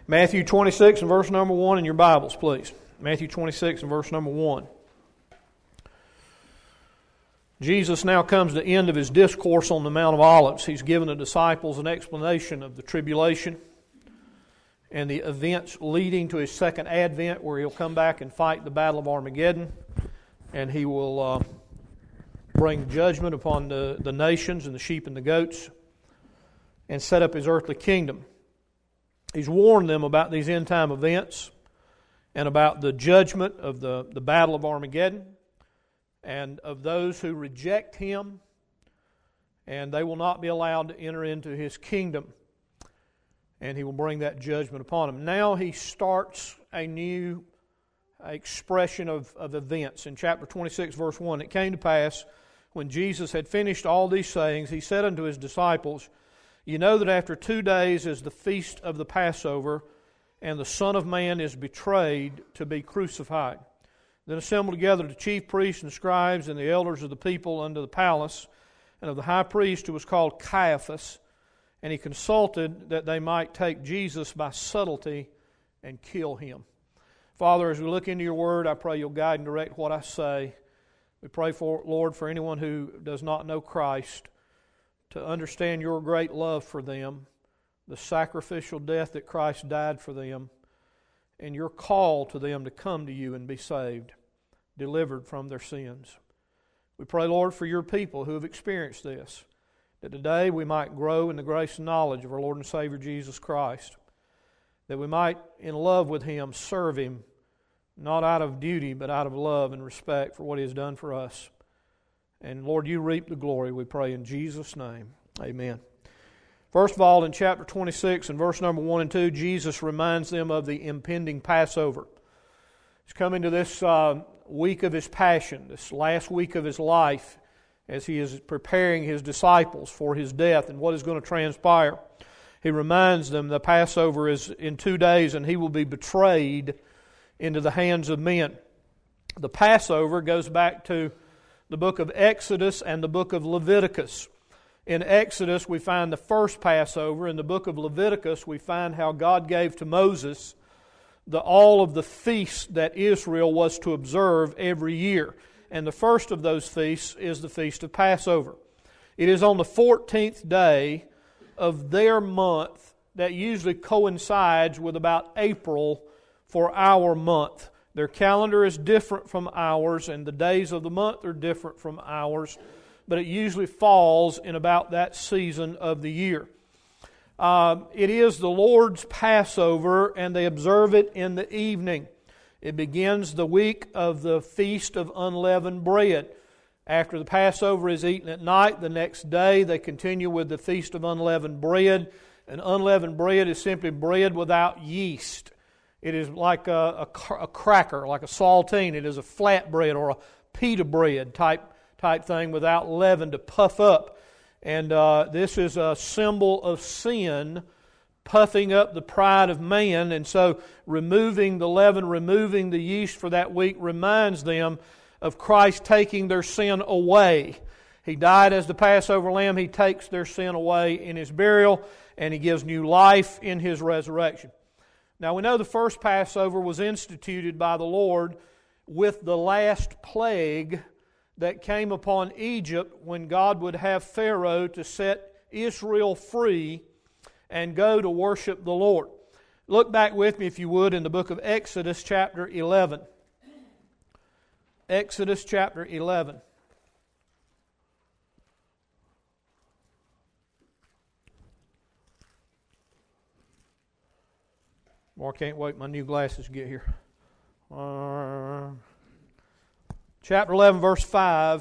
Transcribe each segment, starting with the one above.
Matthew 26 and verse number 1 in your Bibles, please. Matthew 26 and verse number 1. Jesus now comes to the end of His discourse on the Mount of Olives. He's given the disciples an explanation of the tribulation and the events leading to His second advent, where He'll come back and fight the battle of Armageddon, and He will bring judgment upon the nations and the sheep and the goats and set up His earthly kingdom. He's warned them about these end-time events and about the judgment of the battle of Armageddon and of those who reject Him, and they will not be allowed to enter into His kingdom, and He will bring that judgment upon them. Now He starts a new expression of events. In chapter 26, verse 1, it came to pass, when Jesus had finished all these sayings, He said unto His disciples, You know that after 2 days is the feast of the Passover, and the Son of Man is betrayed to be crucified. Then assembled together the chief priests and scribes and the elders of the people unto the palace, and of the high priest who was called Caiaphas, and he consulted that they might take Jesus by subtlety and kill Him. Father, as we look into Your Word, I pray You'll guide and direct what I say. We pray for, Lord, for anyone who does not know Christ, to understand Your great love for them, the sacrificial death that Christ died for them, and Your call to them to come to You and be saved, delivered from their sins. We pray, Lord, for Your people who have experienced this, that today we might grow in the grace and knowledge of our Lord and Savior Jesus Christ, that we might, in love with Him, serve Him, not out of duty, but out of love and respect for what He has done for us. And Lord, You reap the glory, we pray in Jesus' name. Amen. First of all, in chapter 26 and verse number 1 and 2, Jesus reminds them of the impending Passover. He's coming to this week of His passion, this last week of His life, as He is preparing His disciples for His death and what is going to transpire. He reminds them the Passover is in 2 days, and He will be betrayed into the hands of men. The Passover goes back to the book of Exodus and the book of Leviticus. In Exodus, we find the first Passover. In the book of Leviticus, we find how God gave to Moses all of the feasts that Israel was to observe every year. And the first of those feasts is the Feast of Passover. It is on the 14th day of their month that usually coincides with about April for our month. Their calendar is different from ours, and the days of the month are different from ours, but it usually falls in about that season of the year. It is the Lord's Passover, and they observe it in the evening. It begins the week of the Feast of Unleavened Bread. After the Passover is eaten at night, the next day they continue with the Feast of Unleavened Bread. And unleavened bread is simply bread without yeast. It is like a cracker, like a saltine. It is a flat bread or a pita bread type thing without leaven to puff up. And this is a symbol of sin, puffing up the pride of man. And so removing the leaven, removing the yeast for that week reminds them of Christ taking their sin away. He died as the Passover lamb. He takes their sin away in His burial, and He gives new life in His resurrection. Now we know the first Passover was instituted by the Lord with the last plague that came upon Egypt when God would have Pharaoh to set Israel free and go to worship the Lord. Look back with me, if you would, in the book of Exodus chapter 11. Exodus chapter 11. Boy, I can't wait my new glasses to get here. Chapter 11, verse 5.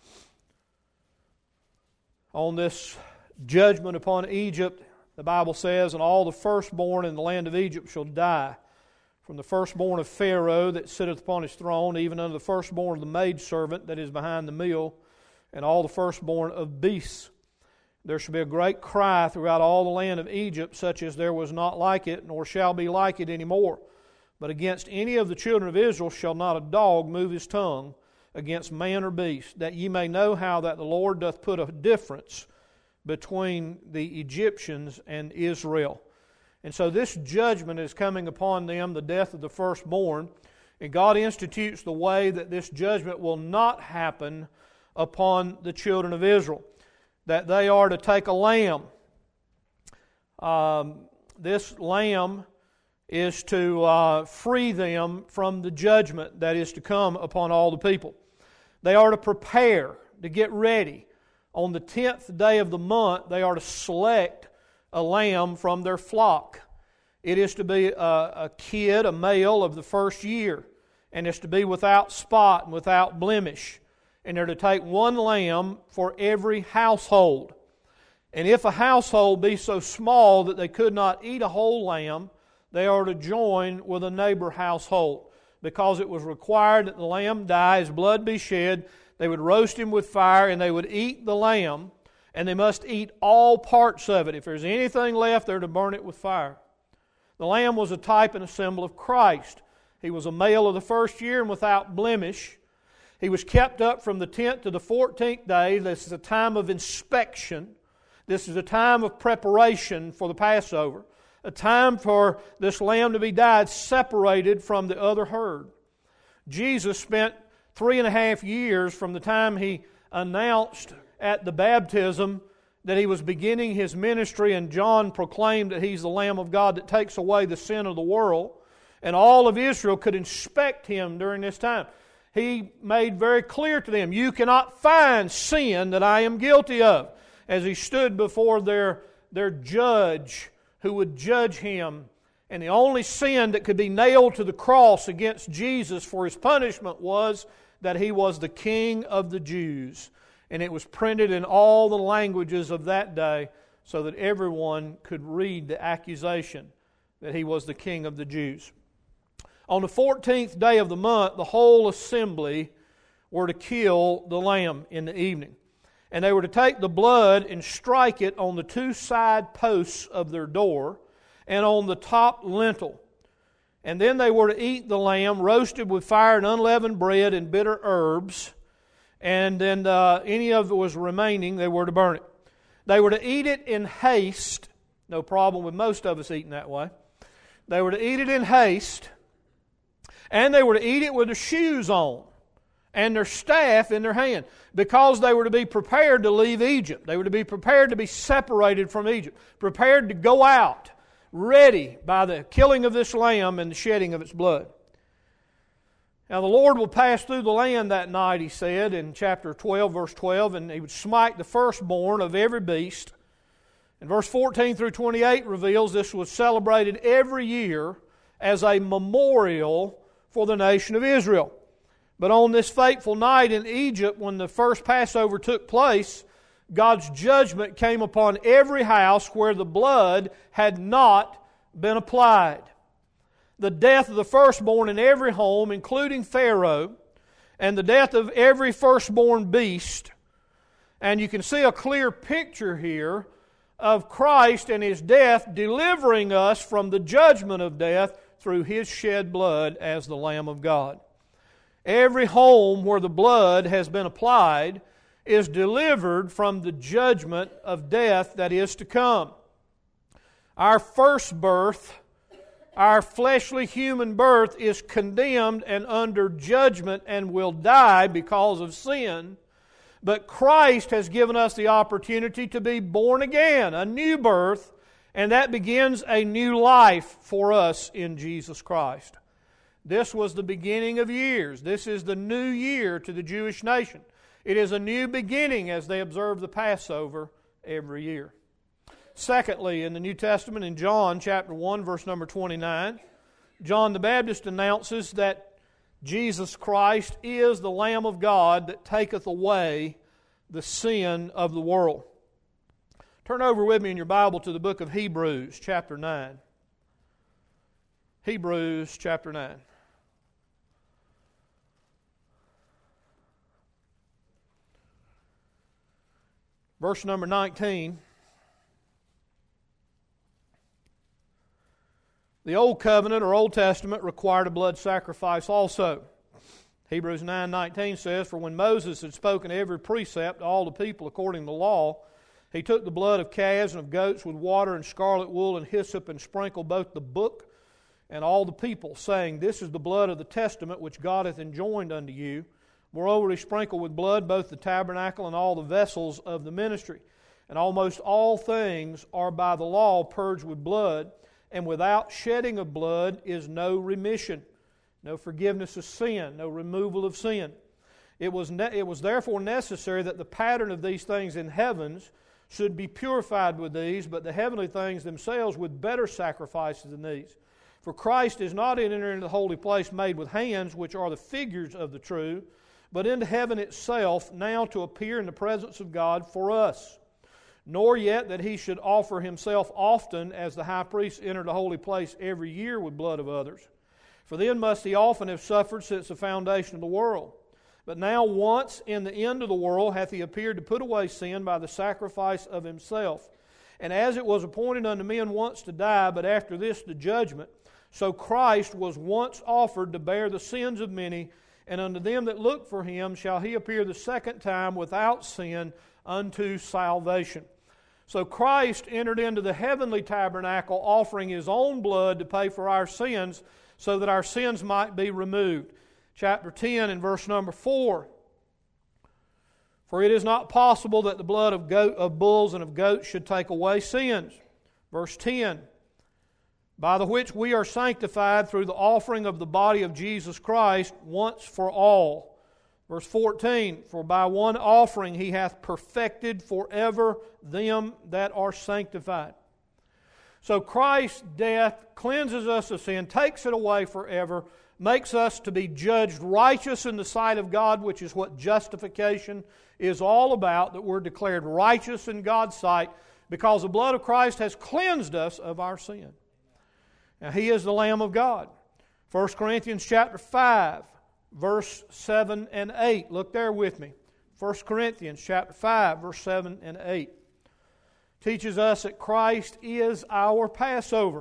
On this judgment upon Egypt, the Bible says, And all the firstborn in the land of Egypt shall die, from the firstborn of Pharaoh that sitteth upon his throne, even unto the firstborn of the maidservant that is behind the mill, and all the firstborn of beasts. There shall be a great cry throughout all the land of Egypt, such as there was not like it, nor shall be like it any more. But against any of the children of Israel shall not a dog move his tongue against man or beast, that ye may know how that the Lord doth put a difference between the Egyptians and Israel. And so this judgment is coming upon them, the death of the firstborn. And God institutes the way that this judgment will not happen upon the children of Israel. That they are to take a lamb. This lamb is to free them from the judgment that is to come upon all the people. They are to prepare, to get ready. On the 10th day of the month, they are to select a lamb from their flock. It is to be a kid, a male of the first year, and it's to be without spot and without blemish. And they're to take one lamb for every household. And if a household be so small that they could not eat a whole lamb, they are to join with a neighbor household, because it was required that the lamb die, his blood be shed. They would roast him with fire, and they would eat the lamb, and they must eat all parts of it. If there's anything left, they're to burn it with fire. The lamb was a type and a symbol of Christ. He was a male of the first year and without blemish. He was kept up from the 10th to the 14th day. This is a time of inspection. This is a time of preparation for the Passover. A time for this lamb to be died separated from the other herd. Jesus spent 3.5 years from the time He announced at the baptism that He was beginning His ministry, and John proclaimed that He's the Lamb of God that takes away the sin of the world. And all of Israel could inspect Him during this time. He made very clear to them, you cannot find sin that I am guilty of. As He stood before their judge who would judge Him. And the only sin that could be nailed to the cross against Jesus for His punishment was that He was the King of the Jews. And it was printed in all the languages of that day so that everyone could read the accusation that He was the King of the Jews. On the 14th day of the month, the whole assembly were to kill the lamb in the evening. And they were to take the blood and strike it on the 2 side posts of their door and on the top lintel. And then they were to eat the lamb roasted with fire and unleavened bread and bitter herbs. And then any of it was remaining, they were to burn it. They were to eat it in haste. No problem with most of us eating that way. They were to eat it in haste. And they were to eat it with their shoes on and their staff in their hand, because they were to be prepared to leave Egypt. They were to be prepared to be separated from Egypt, prepared to go out, ready by the killing of this lamb and the shedding of its blood. Now the Lord will pass through the land that night, He said in chapter 12, verse 12, and He would smite the firstborn of every beast. And verse 14 through 28 reveals this was celebrated every year as a memorial for the nation of Israel. But on this fateful night in Egypt, when the first Passover took place, God's judgment came upon every house where the blood had not been applied. The death of the firstborn in every home, including Pharaoh, and the death of every firstborn beast. And you can see a clear picture here of Christ and His death delivering us from the judgment of death through His shed blood as the Lamb of God. Every home where the blood has been applied is delivered from the judgment of death that is to come. Our first birth, our fleshly human birth, is condemned and under judgment and will die because of sin. But Christ has given us the opportunity to be born again, a new birth, and that begins a new life for us in Jesus Christ. This was the beginning of years. This is the new year to the Jewish nation. It is a new beginning as they observe the Passover every year. Secondly, in the New Testament, in John chapter 1, verse number 29, John the Baptist announces that Jesus Christ is the Lamb of God that taketh away the sin of the world. Turn over with me in your Bible to the book of Hebrews chapter 9. Hebrews chapter 9. Verse number 19. The Old Covenant or Old Testament required a blood sacrifice also. Hebrews 9:19 says, "For when Moses had spoken every precept to all the people according to the law, He took the blood of calves and of goats with water and scarlet wool and hyssop and sprinkled both the book and all the people, saying, This is the blood of the testament which God hath enjoined unto you. Moreover, he sprinkled with blood both the tabernacle and all the vessels of the ministry. And almost all things are by the law purged with blood, and without shedding of blood is no remission, no forgiveness of sin, no removal of sin. It was therefore necessary that the pattern of these things in heavens should be purified with these, but the heavenly things themselves with better sacrifices than these. For Christ is not entered into the holy place made with hands, which are the figures of the true, but into heaven itself, now to appear in the presence of God for us. Nor yet that he should offer himself often, as the high priest entered the holy place every year with blood of others. For then must he often have suffered since the foundation of the world. But now once in the end of the world hath he appeared to put away sin by the sacrifice of himself. And as it was appointed unto men once to die, but after this the judgment, so Christ was once offered to bear the sins of many, and unto them that look for him shall he appear the second time without sin unto salvation. So Christ entered into the heavenly tabernacle, offering his own blood to pay for our sins, so that our sins might be removed. Chapter 10 and verse number 4. For it is not possible that the blood of bulls and of goats should take away sins. Verse 10. By the which we are sanctified through the offering of the body of Jesus Christ once for all. Verse 14, for by one offering he hath perfected forever them that are sanctified. So Christ's death cleanses us of sin, takes it away forever, makes us to be judged righteous in the sight of God, which is what justification is all about, that we're declared righteous in God's sight because the blood of Christ has cleansed us of our sin. Now, He is the Lamb of God. 1 Corinthians chapter 5, verse 7 and 8. Look there with me. 1 Corinthians chapter 5, verse 7 and 8. Teaches us that Christ is our Passover.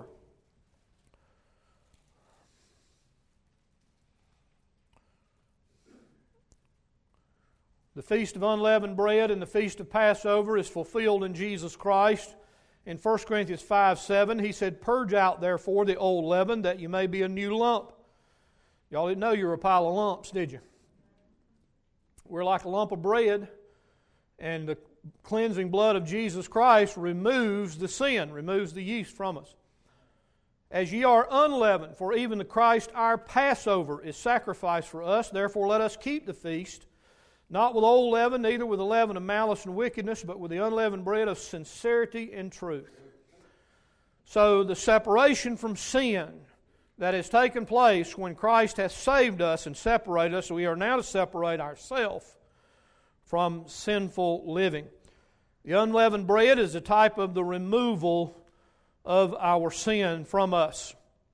The Feast of Unleavened Bread and the Feast of Passover is fulfilled in Jesus Christ. In 1 Corinthians 5:7, he said, Purge out therefore the old leaven, that you may be a new lump. Y'all didn't know you were a pile of lumps, did you? We're like a lump of bread, and the cleansing blood of Jesus Christ removes the sin, removes the yeast from us. As ye are unleavened, for even the Christ our Passover is sacrificed for us, therefore let us keep the feast, not with old leaven, neither with the leaven of malice and wickedness, but with the unleavened bread of sincerity and truth. So the separation from sin that has taken place when Christ has saved us and separated us, we are now to separate ourselves from sinful living. The unleavened bread is a type of the removal of our sin from us.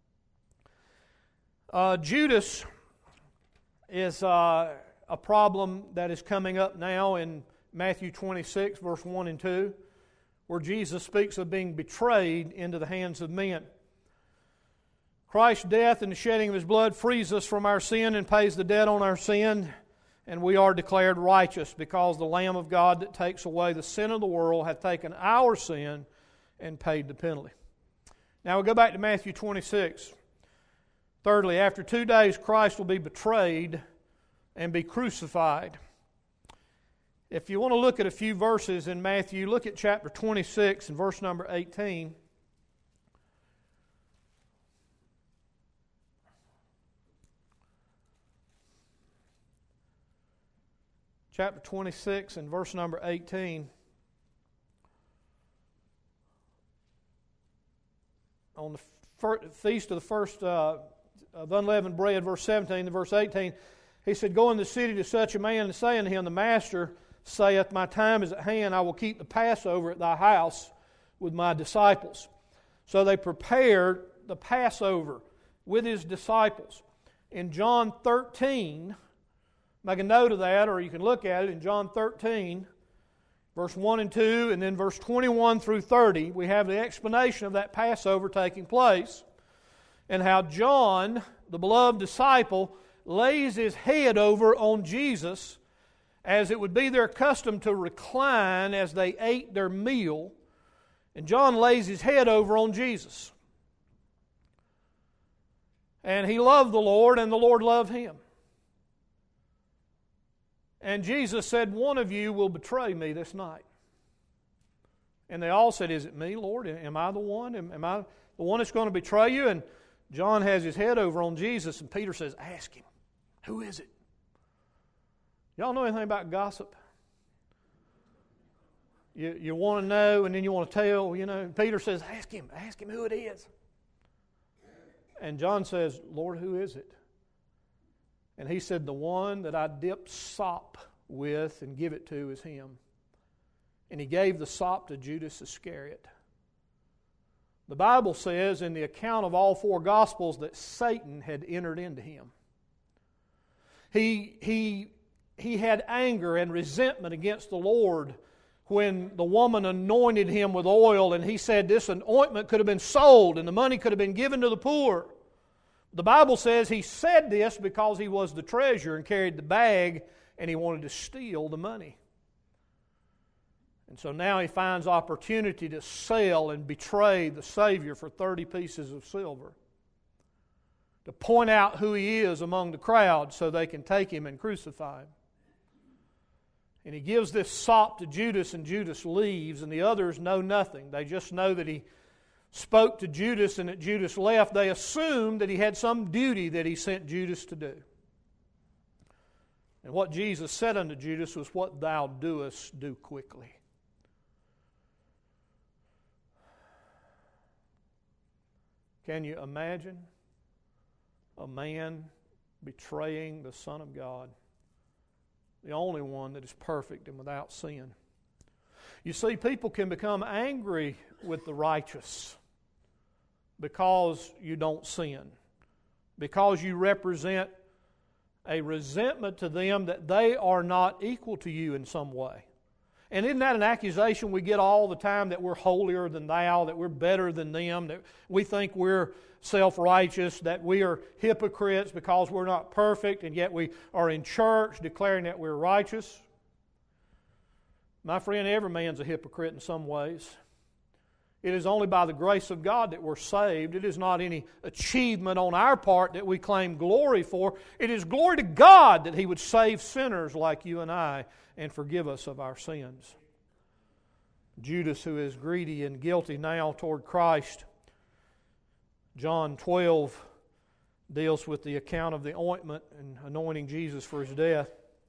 Judas is a problem that is coming up now in Matthew 26, verse 1 and 2, where Jesus speaks of being betrayed into the hands of men. Christ's death and the shedding of His blood frees us from our sin and pays the debt on our sin, and we are declared righteous because the Lamb of God that takes away the sin of the world hath taken our sin and paid the penalty. Now we'll go back to Matthew 26. Thirdly, after 2 days Christ will be betrayed and be crucified. If you want to look at a few verses in Matthew, look at chapter 26 and verse number 18. Chapter 26 and verse number 18. On the feast of the first of unleavened bread, verse 17 to verse 18, he said, Go in the city to such a man and say unto him, The Master saith, My time is at hand, I will keep the Passover at thy house with my disciples. So they prepared the Passover with His disciples. In John 13, make a note of that, or you can look at it in John 13, verse 1 and 2, and then verse 21 through 30, we have the explanation of that Passover taking place, and how John, the beloved disciple, lays his head over on Jesus as it would be their custom to recline as they ate their meal, and John lays his head over on Jesus. And he loved the Lord, and the Lord loved him. And Jesus said, "One of you will betray me this night." And they all said, "Is it me, Lord? Am I the one? Am I the one that's going to betray you?" And John has his head over on Jesus, and Peter says, "Ask him. Who is it?" Y'all know anything about gossip? You want to know, and then you want to tell, Peter says, ask him who it is. And John says, "Lord, who is it?" And he said, "The one that I dip sop with and give it to is him." And he gave the sop to Judas Iscariot. The Bible says in the account of all four Gospels that Satan had entered into him. He had anger and resentment against the Lord when the woman anointed him with oil, and he said this ointment could have been sold and the money could have been given to the poor. The Bible says he said this because he was the treasurer and carried the bag, and he wanted to steal the money. And so now he finds opportunity to sell and betray the Savior for 30 pieces of silver, to point out who he is among the crowd so they can take him and crucify him. And he gives this sop to Judas, and Judas leaves, and the others know nothing. They just know that he spoke to Judas and that Judas left. They assumed that he had some duty that he sent Judas to do. And what Jesus said unto Judas was, "What thou doest, do quickly." Can you imagine a man betraying the Son of God, the only one that is perfect and without sin? You see, people can become angry with the righteous because you don't sin, because you represent a resentment to them that they are not equal to you in some way. And isn't that an accusation we get all the time, that we're holier than thou, that we're better than them, that we think we're self-righteous, that we are hypocrites because we're not perfect, and yet we are in church declaring that we're righteous? My friend, every man's a hypocrite in some ways. It is only by the grace of God that we're saved. It is not any achievement on our part that we claim glory for. It is glory to God that He would save sinners like you and I and forgive us of our sins. Judas, who is greedy and guilty now toward Christ, John 12 deals with the account of the ointment and anointing Jesus for His death.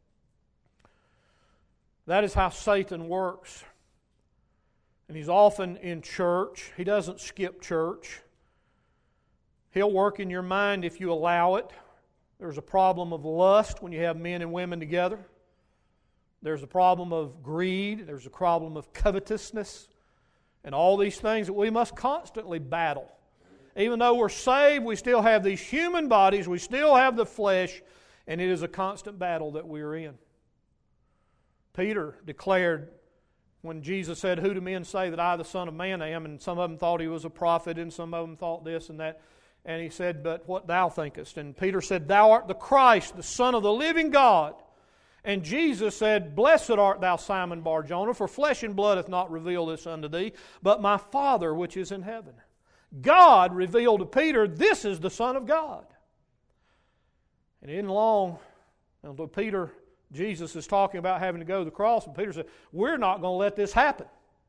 That is how Satan works. And he's often in church. He doesn't skip church. He'll work in your mind if you allow it. There's a problem of lust when you have men and women together. There's a problem of greed. There's a problem of covetousness. And all these things that we must constantly battle. Even though we're saved, we still have these human bodies. We still have the flesh. And it is a constant battle that we're in. Peter declared, when Jesus said, "Who do men say that I, the Son of Man, am?" And some of them thought He was a prophet, and some of them thought this and that. And He said, "But what thou thinkest?" And Peter said, "Thou art the Christ, the Son of the living God." And Jesus said, "Blessed art thou, Simon Bar-Jonah, for flesh and blood hath not revealed this unto thee, but my Father which is in heaven." God revealed to Peter, this is the Son of God. And it isn't long until Jesus is talking about having to go to the cross, and Peter said, "We're not going to let this happen."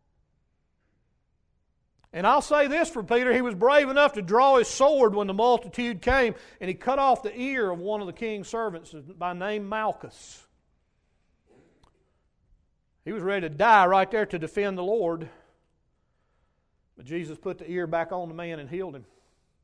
And I'll say this for Peter, he was brave enough to draw his sword when the multitude came, and he cut off the ear of one of the king's servants by name Malchus. He was ready to die right there to defend the Lord, but Jesus put the ear back on the man and healed him,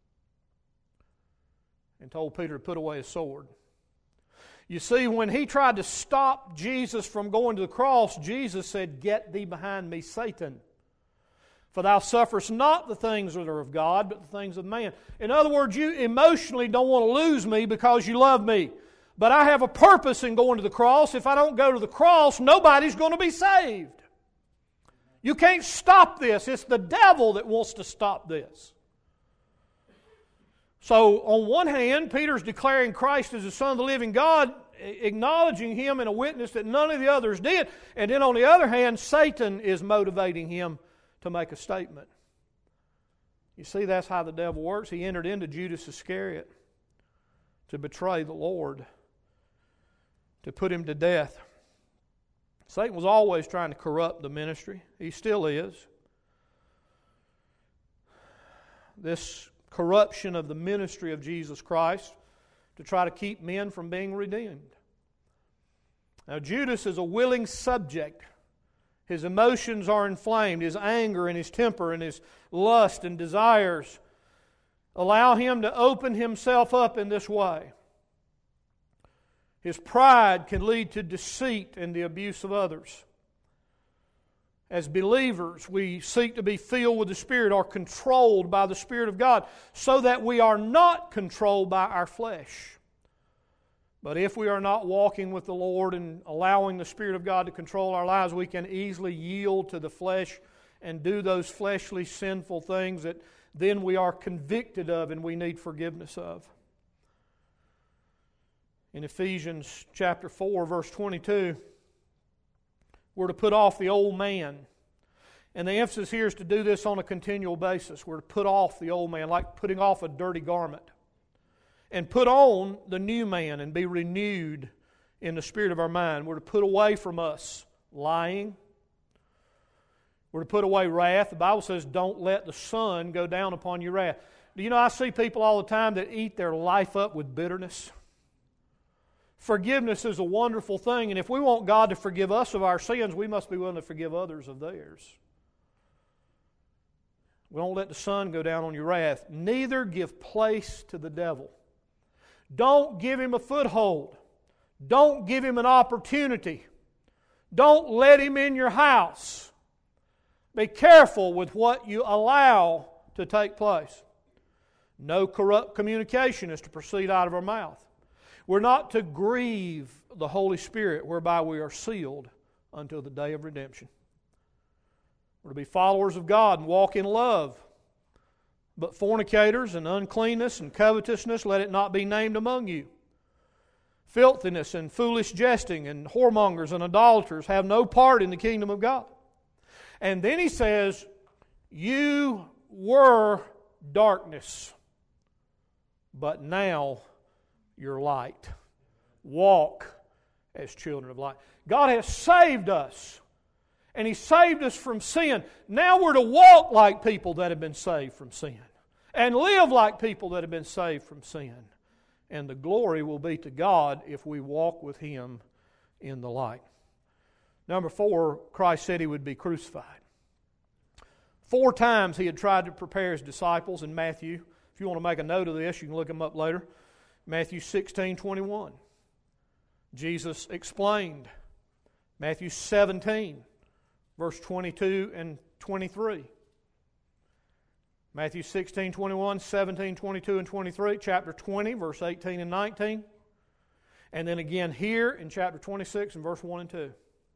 and told Peter to put away his sword. You see, when he tried to stop Jesus from going to the cross, Jesus said, "Get thee behind me, Satan. For thou sufferest not the things that are of God, but the things of man." In other words, you emotionally don't want to lose me because you love me. But I have a purpose in going to the cross. If I don't go to the cross, nobody's going to be saved. You can't stop this. It's the devil that wants to stop this. So, on one hand, Peter's declaring Christ as the Son of the living God, acknowledging him in a witness that none of the others did. And then on the other hand, Satan is motivating him to make a statement. You see, that's how the devil works. He entered into Judas Iscariot to betray the Lord, to put him to death. Satan was always trying to corrupt the ministry. He still is. This corruption of the ministry of Jesus Christ to try to keep men from being redeemed. Now, Judas is a willing subject. His emotions are inflamed. His anger and his temper and his lust and desires allow him to open himself up in this way. His pride can lead to deceit and the abuse of others. As believers, we seek to be filled with the Spirit or controlled by the Spirit of God so that we are not controlled by our flesh. But if we are not walking with the Lord and allowing the Spirit of God to control our lives, we can easily yield to the flesh and do those fleshly sinful things that then we are convicted of and we need forgiveness of. In Ephesians chapter 4, verse 22, we're to put off the old man. And the emphasis here is to do this on a continual basis. We're to put off the old man, like putting off a dirty garment. And put on the new man and be renewed in the spirit of our mind. We're to put away from us lying. We're to put away wrath. The Bible says, don't let the sun go down upon your wrath. Do you know, I see people all the time that eat their life up with bitterness. Forgiveness is a wonderful thing, and if we want God to forgive us of our sins, we must be willing to forgive others of theirs. Don't let the sun go down on your wrath. Neither give place to the devil. Don't give him a foothold. Don't give him an opportunity. Don't let him in your house. Be careful with what you allow to take place. No corrupt communication is to proceed out of our mouth. We're not to grieve the Holy Spirit, whereby we are sealed until the day of redemption. We're to be followers of God and walk in love. But fornicators and uncleanness and covetousness, let it not be named among you. Filthiness and foolish jesting and whoremongers and idolaters have no part in the kingdom of God. And then he says, you were darkness, but now you're light. Walk as children of light. God has saved us. And He saved us from sin. Now we're to walk like people that have been saved from sin. And live like people that have been saved from sin. And the glory will be to God if we walk with Him in the light. Number 4, Christ said He would be crucified. 4 times He had tried to prepare His disciples in Matthew. If you want to make a note of this, you can look them up later. Matthew 16:21. Jesus explained. Matthew 17. Verse 22 and 23. Matthew 16, 21, 17, 22, and 23. Chapter 20, verse 18 and 19. And then again here in chapter 26 and verse 1 and 2.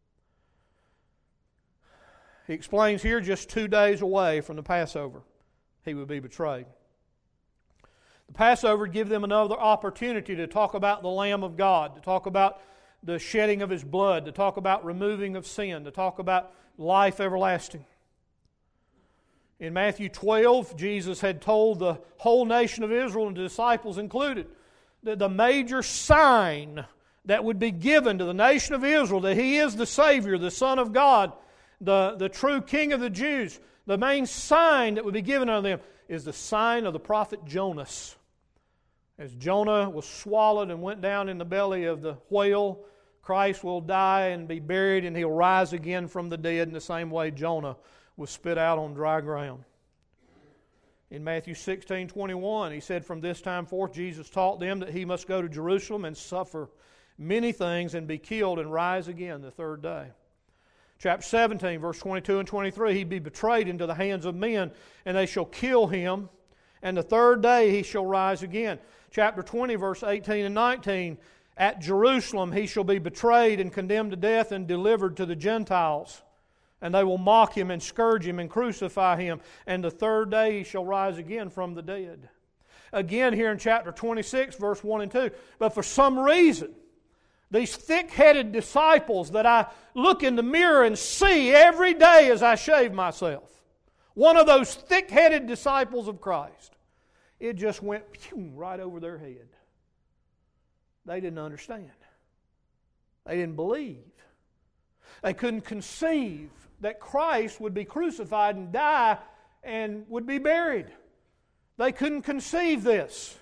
He explains here just 2 days away from the Passover, He would be betrayed. The Passover would give them another opportunity to talk about the Lamb of God, to talk about the shedding of His blood, to talk about removing of sin, to talk about life everlasting. In Matthew 12, Jesus had told the whole nation of Israel, and the disciples included, that the major sign that would be given to the nation of Israel, that He is the Savior, the Son of God, the true King of the Jews, the main sign that would be given unto them is the sign of the prophet Jonas. As Jonah was swallowed and went down in the belly of the whale, Christ will die and be buried, and He'll rise again from the dead in the same way Jonah was spit out on dry ground. In Matthew 16:21, He said, from this time forth Jesus taught them that He must go to Jerusalem and suffer many things and be killed and rise again the 3rd day. Chapter 17, verse 22 and 23, He'd be betrayed into the hands of men, and they shall kill Him, and the 3rd day He shall rise again. Chapter 20, verse 18 and 19, at Jerusalem He shall be betrayed and condemned to death and delivered to the Gentiles. And they will mock Him and scourge Him and crucify Him. And the 3rd day He shall rise again from the dead. Again here in chapter 26, verse 1 and 2. But for some reason, These thick-headed disciples that I look in the mirror and see every day as I shave myself. One of those thick-headed disciples of Christ. It just went right over their head. They didn't understand. They didn't believe. They couldn't conceive that Christ would be crucified and die and would be buried. They couldn't conceive this.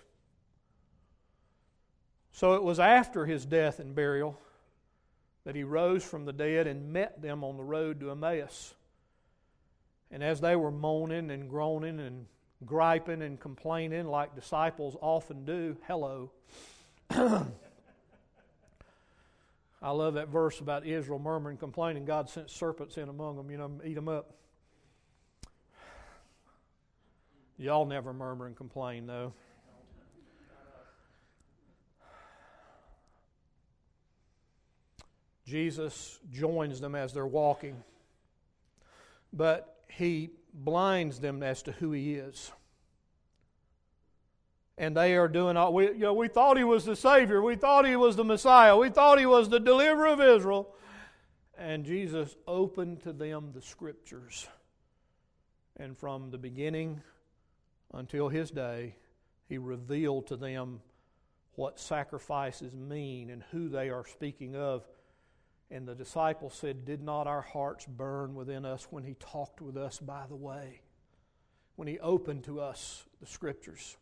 So it was after His death and burial that He rose from the dead and met them on the road to Emmaus. And as they were moaning and groaning and griping and complaining like disciples often do, hello. I love that verse about Israel murmuring, complaining. God sent serpents in among them, eat them up. Y'all never murmur and complain, though. Jesus joins them as they're walking, but He blinds them as to who He is. And they are doing all, we thought He was the Savior. We thought He was the Messiah. We thought He was the deliverer of Israel. And Jesus opened to them the Scriptures. And from the beginning until His day, He revealed to them what sacrifices mean and who they are speaking of. And the disciples said, "Did not our hearts burn within us when He talked with us by the way?" When He opened to us the Scriptures.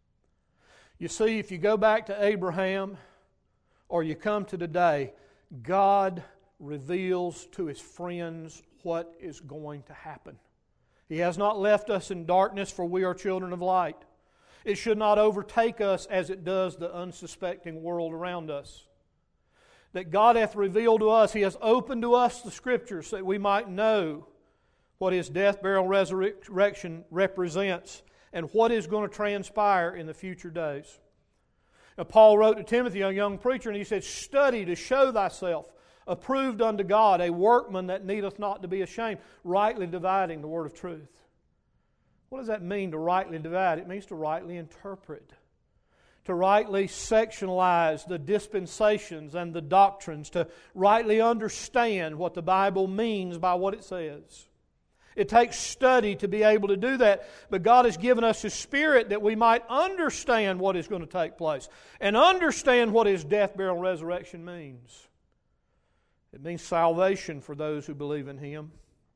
You see, if you go back to Abraham or you come to today, God reveals to His friends what is going to happen. He has not left us in darkness, for we are children of light. It should not overtake us as it does the unsuspecting world around us. That God hath revealed to us, He has opened to us the Scriptures that we might know what His death, burial, resurrection represents and what is going to transpire in the future days. Now, Paul wrote to Timothy, a young preacher, and he said, "Study to show thyself approved unto God, a workman that needeth not to be ashamed, rightly dividing the word of truth." What does that mean, to rightly divide? It means to rightly interpret, to rightly sectionalize the dispensations and the doctrines, to rightly understand what the Bible means by what it says. It takes study to be able to do that, but God has given us His Spirit that we might understand what is going to take place and understand what His death, burial, and resurrection means. It means salvation for those who believe in Him.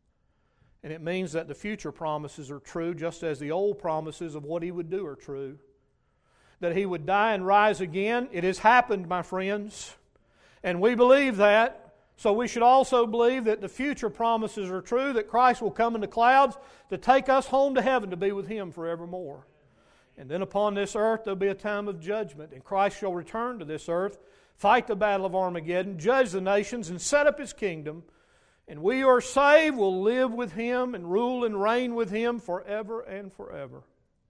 And it means that the future promises are true, just as the old promises of what He would do are true. That He would die and rise again. It has happened, my friends. And we believe that. So we should also believe that the future promises are true, that Christ will come in the clouds to take us home to heaven to be with Him forevermore. And then upon this earth there'll be a time of judgment, and Christ shall return to this earth, fight the battle of Armageddon, judge the nations, and set up His kingdom. And we who are saved will live with Him and rule and reign with Him forever and forever.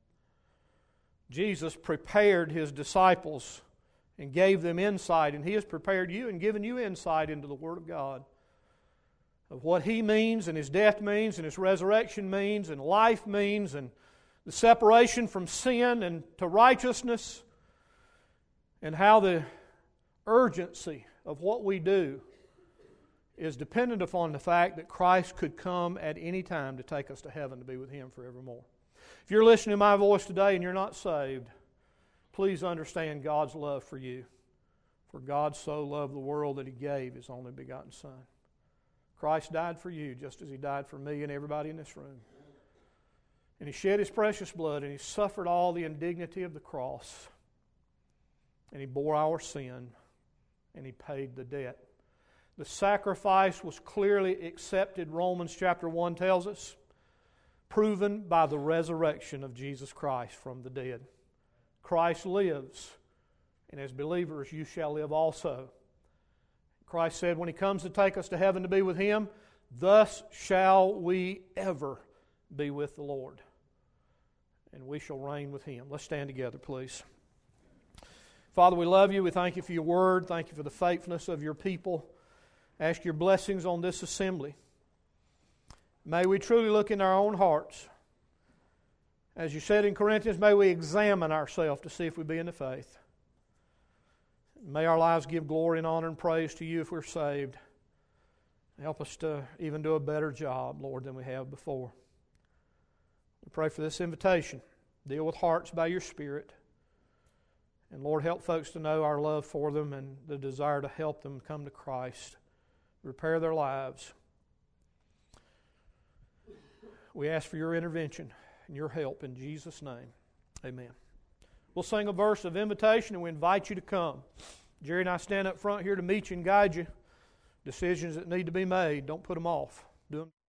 Jesus prepared His disciples and gave them insight, and He has prepared you and given you insight into the Word of God, of what He means, and His death means, and His resurrection means, and life means, and the separation from sin and to righteousness, and how the urgency of what we do is dependent upon the fact that Christ could come at any time to take us to heaven to be with Him forevermore. If you're listening to my voice today and you're not saved, please understand God's love for you. For God so loved the world that He gave His only begotten Son. Christ died for you just as He died for me and everybody in this room. And He shed His precious blood, and He suffered all the indignity of the cross. And He bore our sin, and He paid the debt. The sacrifice was clearly accepted, Romans chapter 1 tells us, proven by the resurrection of Jesus Christ from the dead. Christ lives, and as believers you shall live also. Christ said when He comes to take us to heaven to be with Him, thus shall we ever be with the Lord. And we shall reign with Him. Let's stand together, please. Father, we love You. We thank You for Your Word. Thank You for the faithfulness of Your people. Ask Your blessings on this assembly. May we truly look in our own hearts. As You said in Corinthians, may we examine ourselves to see if we be in the faith. May our lives give glory and honor and praise to you if we're saved. Help us to even do a better job, Lord, than we have before. We pray for this invitation. Deal with hearts by your Spirit. And Lord, help folks to know our love for them and the desire to help them come to Christ. Repair their lives. We ask for your intervention and your help in Jesus' name. Amen. We'll sing a verse of invitation and we invite you to come. Jerry and I stand up front here to meet you and guide you. Decisions that need to be made, don't put them off. Do them.